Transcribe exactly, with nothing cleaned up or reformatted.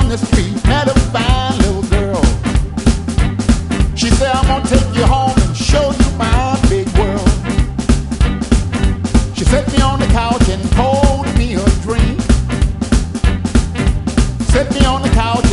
the street, met a fine little girl. She said, I'm gonna take you home and show you my big world. She set me on the couch and told me a drink. Set me on the couch